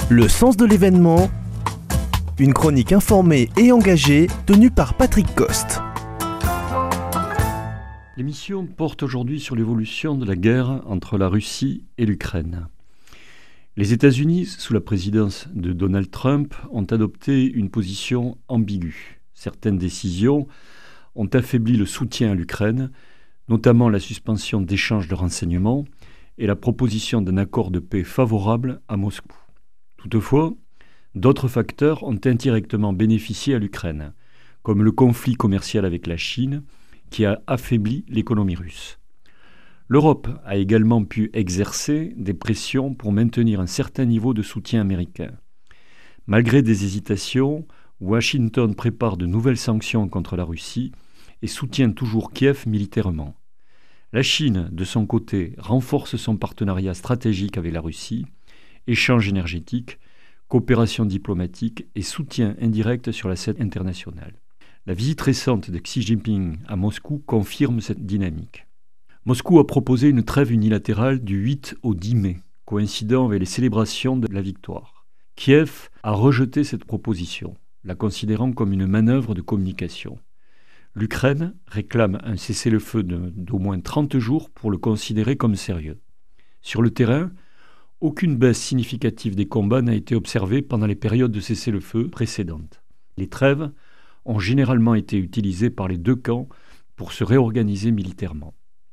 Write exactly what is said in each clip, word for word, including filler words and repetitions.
Le sens de l'événement, une chronique informée et engagée tenue par Patrick Coste. L'émission porte aujourd'hui sur l'évolution de la guerre entre la Russie et l'Ukraine. Les États-Unis, sous la présidence de Donald Trump, ont adopté une position ambiguë. Certaines décisions ont affaibli le soutien à l'Ukraine, notamment la suspension d'échanges de renseignements et la proposition d'un accord de paix favorable à Moscou. Toutefois, d'autres facteurs ont indirectement bénéficié à l'Ukraine, comme le conflit commercial avec la Chine, qui a affaibli l'économie russe. L'Europe a également pu exercer des pressions pour maintenir un certain niveau de soutien américain. Malgré des hésitations, Washington prépare de nouvelles sanctions contre la Russie et soutient toujours Kiev militairement. La Chine, de son côté, renforce son partenariat stratégique avec la Russie, échanges énergétiques, coopération diplomatique et soutien indirect sur la scène internationale. La visite récente de Xi Jinping à Moscou confirme cette dynamique. Moscou a proposé une trêve unilatérale du huit au dix mai, coïncidant avec les célébrations de la victoire. Kiev a rejeté cette proposition, la considérant comme une manœuvre de communication. L'Ukraine réclame un cessez-le-feu de, d'au moins trente jours pour le considérer comme sérieux. Sur le terrain, aucune baisse significative des combats n'a été observée pendant les périodes de cessez-le-feu précédentes. Les trêves ont généralement été utilisées par les deux camps pour se réorganiser militairement.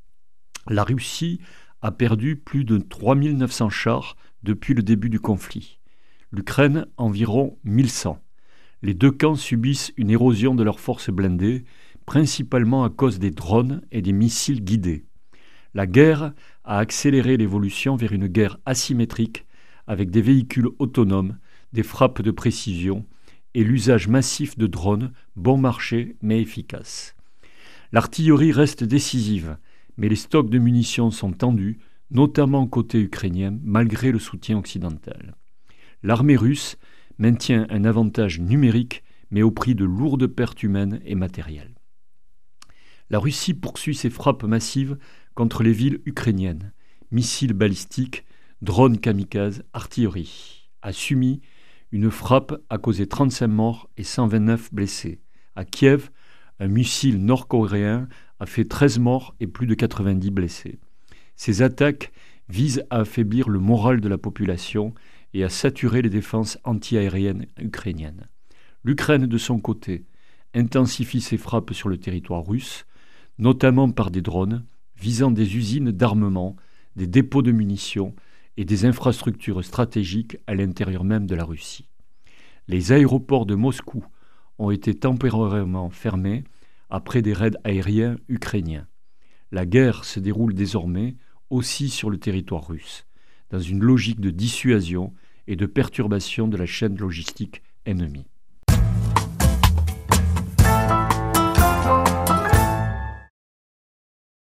La Russie a perdu plus de trois mille neuf cents chars depuis le début du conflit. L'Ukraine, environ mille cent. Les deux camps subissent une érosion de leurs forces blindées, principalement à cause des drones et des missiles guidés. La guerre a accéléré l'évolution vers une guerre asymétrique avec des véhicules autonomes, des frappes de précision et l'usage massif de drones, bon marché mais efficaces. L'artillerie reste décisive, mais les stocks de munitions sont tendus, notamment côté ukrainien, malgré le soutien occidental. L'armée russe maintient un avantage numérique, mais au prix de lourdes pertes humaines et matérielles. La Russie poursuit ses frappes massives contre les villes ukrainiennes, missiles balistiques, drones kamikazes, artillerie. À Sumy, une frappe a causé trente-cinq morts et cent vingt-neuf blessés. À Kiev, un missile nord-coréen a fait treize morts et plus de quatre-vingt-dix blessés. Ces attaques visent à affaiblir le moral de la population et à saturer les défenses antiaériennes ukrainiennes. L'Ukraine, de son côté, intensifie ses frappes sur le territoire russe, notamment par des drones visant des usines d'armement, des dépôts de munitions et des infrastructures stratégiques à l'intérieur même de la Russie. Les aéroports de Moscou ont été temporairement fermés après des raids aériens ukrainiens. La guerre se déroule désormais aussi sur le territoire russe, dans une logique de dissuasion et de perturbation de la chaîne logistique ennemie.